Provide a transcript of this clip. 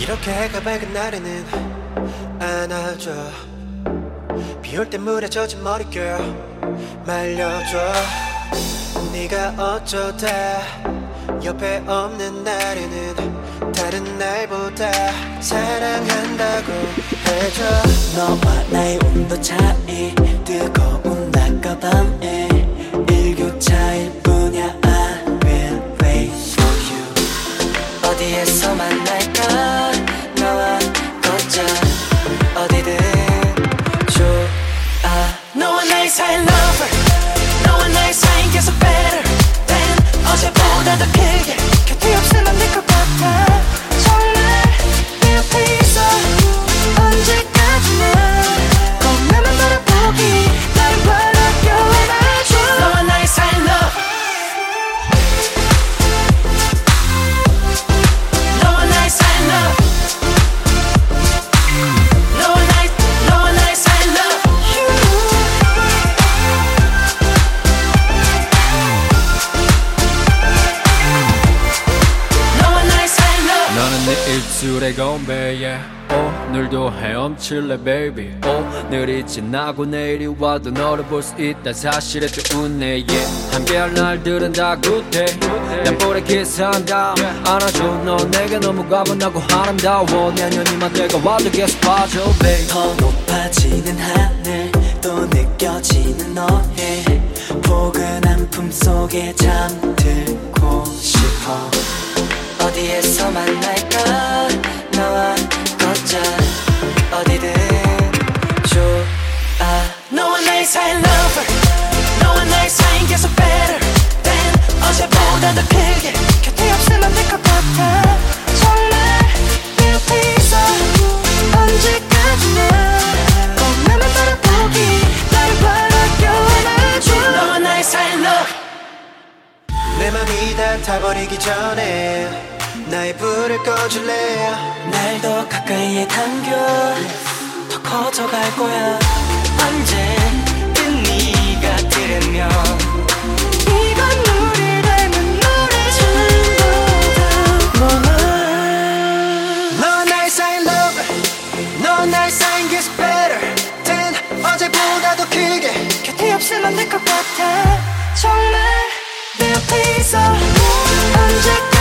이렇게 해가 밝은 날에는 안아줘. 비올 때 물에 젖은 머리 girl 말려줘. 네가 어쩌다 옆에 없는 날에는 다른 날보다 사랑한다고 해줘. 너와 나의 온도 차이 뜨거운 낮과 밤에 일교차일 뿐이야. I will wait for you. 어디에서 만날까 너와 걷자. 어디든 좋아. 너와 나의 사이 lover. 너와 나의 사이는 계속 better than 어제보다 더 크게 곁에 없으면 될 것 같아. 정말 내 옆에 있어. 언제까지나 꼭 나만 바라보기 날 바라게 안아줘. 너와 나의 사이 love. 너와 나의 사이 love. 너와 나의 사이 love. 너와 나의 사이 love. 너는 내 입술의 건배에 오늘도 헤엄칠래 baby. 오늘이 지나고 내일이 와도 너를 볼 수 있다 사실에 또 웃네 yeah. 함께할 날들은 다 good day. 난 볼에 키스한다 안아줘. 너 내게 너무 과분하고 아름다워. 내년이만 내가 와도 계속 빠져 baby. 더 높아지는 하늘 또 느껴지는 너의 포근한 품속에 잠들고 싶어. 어디에서 만날까 너와 걷자. 어디든 좋아. 너와 나의 사이 lover. 너와 나의 사이는 계속 better than 어제보다 더 크게 곁에 없으면 될 것 같아. 정말 내 옆에 있어. 언제까지나 꼭 나만 바라보기 날 바라게 안아줘. 너와 나의 사이 love. 내 맘이 다 타버리기 전에 나의 불을 꺼줄래. 날 더 가까이에 당겨 더 커져갈 거야. 언제든 네가 들으면 이건 우리 닮은 노래. 전부 다 너와 나의 사이 lover. 너와 나의 사이는 계속 better than 어제보다 더 크게 곁에 없으면 될 것 같아. 정말 내 옆에 있어. 언제까지